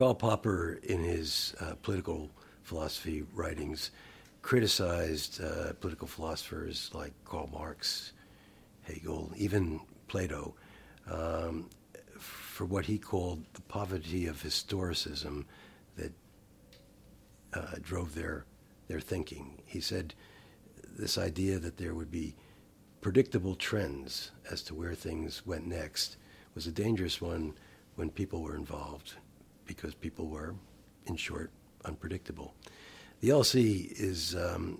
Karl Popper, in his political philosophy writings, criticized political philosophers like Karl Marx, Hegel, even Plato, for what he called the poverty of historicism that drove their thinking. He said this idea that there would be predictable trends as to where things went next was a dangerous one when people were involved, because people were, in short, unpredictable. The LSE is,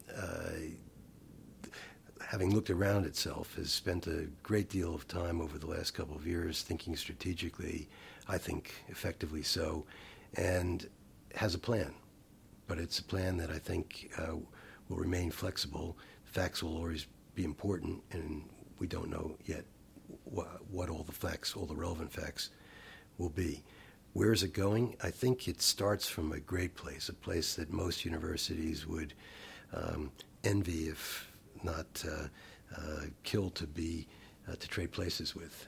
having looked around itself, has spent a great deal of time over the last couple of years thinking strategically, I think effectively so, and has a plan. But it's a plan that I think will remain flexible. Facts will always be important, and we don't know yet what all the facts, all the relevant facts, will be. Where is it going? I think it starts from a great place, a place that most universities would envy, if not kill to trade places with.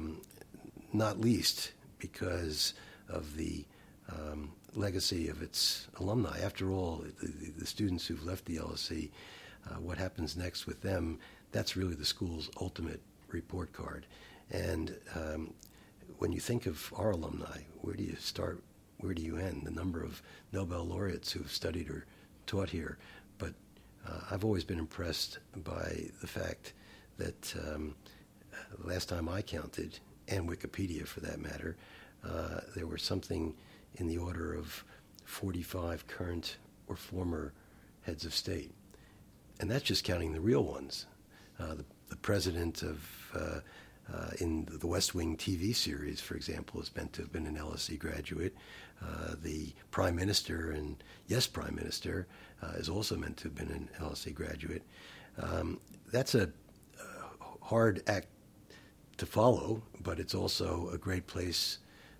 Not least because of the legacy of its alumni. After all, the students who've left the LSE, what happens next with them, that's really the school's ultimate report card. And when you think of our alumni, where do you start? Where do you end? The number of Nobel laureates who have studied or taught here. But I've always been impressed by the fact that last time I counted, and Wikipedia for that matter, there were something in the order of 45 current or former heads of state. And that's just counting the real ones. The president of in the West Wing TV series, for example, is meant to have been an LSE graduate. The Prime Minister, and yes, Prime Minister, is also meant to have been an LSE graduate. That's a hard act to follow, but it's also a great place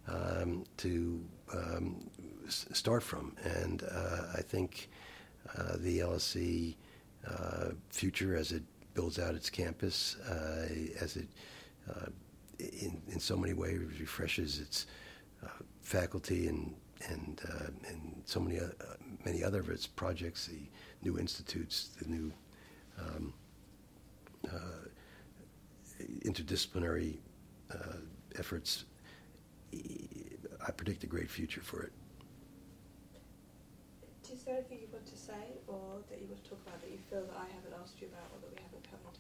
to start from. And I think the LSE future, as it builds out its campus, as it in so many ways refreshes its faculty and so many other of its projects, the new institutes, the new interdisciplinary efforts. I predict a great future for it. Is there anything you want to say or that you want to talk about that you feel that I haven't asked you about or that we haven't covered?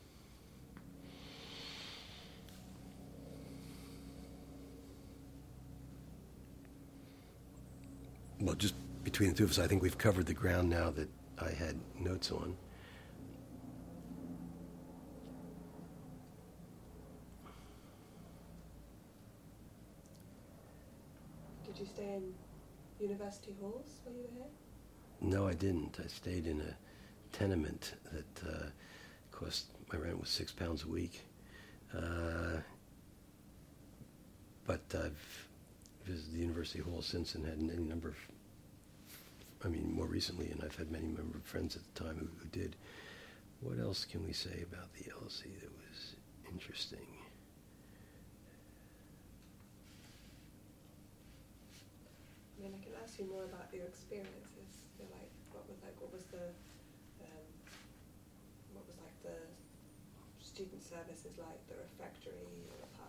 Well, just between the two of us, I think we've covered the ground now that I had notes on. Did you stay in university halls while you were here? No, I didn't. I stayed in a tenement that cost, my rent was £6 a week. But I've visited the University Hall since and had any number of, more recently, and I've had many member of friends at the time who did. What else can we say about the LSE that was interesting? I can ask you more about your experiences. What was the student services like, the refectory or the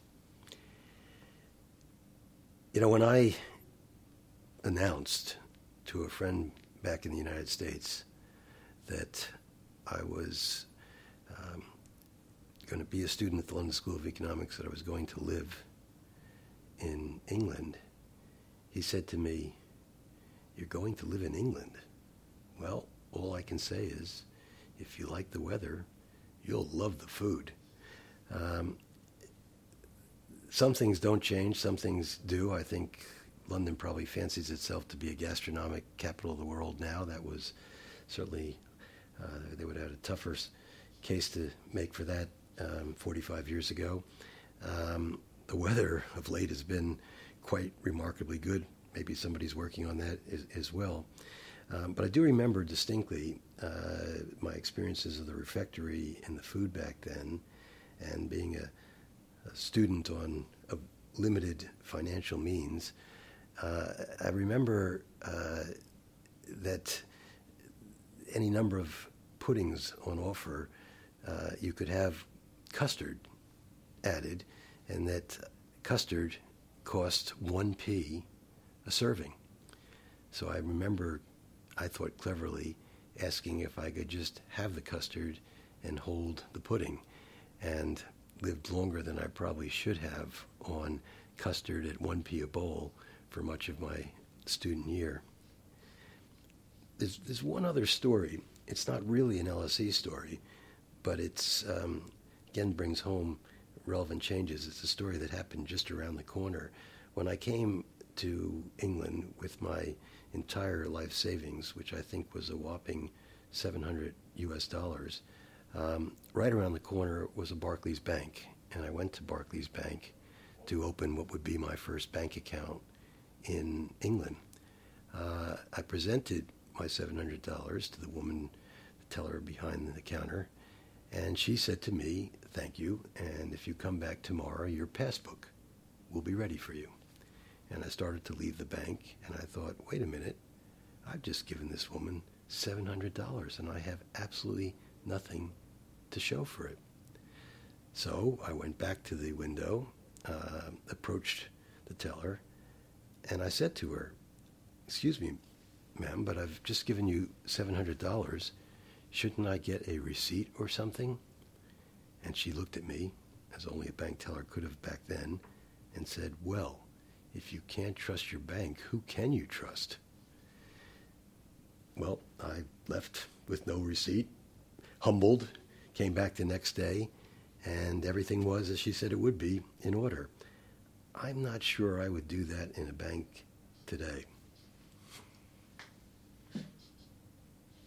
pub? When I announced to a friend back in the United States that I was going to be a student at the London School of Economics, that I was going to live in England, he said to me, "You're going to live in England? Well, all I can say is, if you like the weather, you'll love the food." Some things don't change, some things do. I think London probably fancies itself to be a gastronomic capital of the world now. That was certainly, they would have had a tougher case to make for that 45 years ago. The weather of late has been quite remarkably good. Maybe somebody's working on that as well. But I do remember distinctly my experiences of the refectory and the food back then, and being a student of limited financial means. I remember that any number of puddings on offer, you could have custard added, and that custard cost 1p a serving. So I remember, I thought cleverly, asking if I could just have the custard and hold the pudding, and lived longer than I probably should have on custard at 1p a bowl for much of my student year. There's one other story. It's not really an LSE story, but it's again brings home relevant changes. It's a story that happened just around the corner. When I came to England with my entire life savings, which I think was a whopping $700 US, right around the corner was a Barclays Bank, and I went to Barclays Bank to open what would be my first bank account in England. I presented my $700 to the woman, the teller behind the counter, and she said to me, "Thank you, and if you come back tomorrow, your passbook will be ready for you." And I started to leave the bank, and I thought, wait a minute, I've just given this woman $700, and I have absolutely nothing to show for it. So I went back to the window, approached the teller, and I said to her, "Excuse me, ma'am, but I've just given you $700. Shouldn't I get a receipt or something?" And she looked at me, as only a bank teller could have back then, and said, "Well, if you can't trust your bank, who can you trust?" Well, I left with no receipt, humbled, came back the next day, and everything was, as she said it would be, in order. I'm not sure I would do that in a bank today.